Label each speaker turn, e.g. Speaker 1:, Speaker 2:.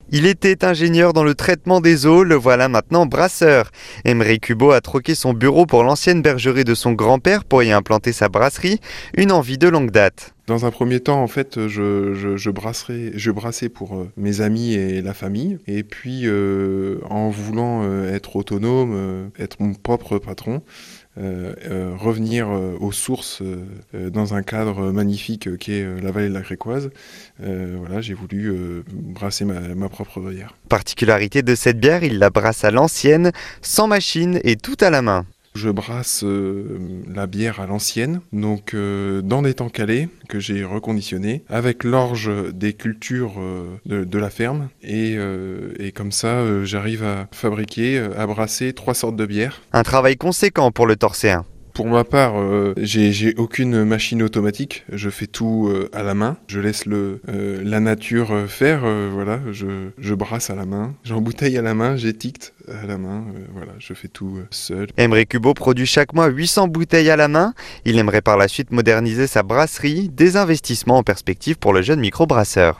Speaker 1: Il était ingénieur dans le traitement des eaux, le voilà maintenant brasseur. Emery Cubeau a troqué son bureau pour l'ancienne bergerie de son grand-père pour y implanter sa brasserie, une envie de longue date.
Speaker 2: Dans un premier temps, en fait, je brassais pour mes amis et la famille. Et puis, en voulant être autonome, être mon propre patron, revenir aux sources dans un cadre magnifique qui est la vallée de la Crécoise, voilà, j'ai voulu brasser ma propre bière.
Speaker 1: Particularité de cette bière, il la brasse à l'ancienne, sans machine et tout à la main.
Speaker 2: Je brasse la bière à l'ancienne, donc dans des tanks calés que j'ai reconditionnés, avec l'orge des cultures de la ferme. Et comme ça, j'arrive à fabriquer, à brasser 3 sortes de bières.
Speaker 1: Un travail conséquent pour le Torcéen.
Speaker 2: Pour ma part, j'ai aucune machine automatique. Je fais tout à la main. Je laisse la nature faire. Voilà, je brasse à la main, j'embouteille à la main, j'étiquette à la main. Voilà, je fais tout seul.
Speaker 1: Emery Cubeau produit chaque mois 800 bouteilles à la main. Il aimerait par la suite moderniser sa brasserie, des investissements en perspective pour le jeune microbrasseur.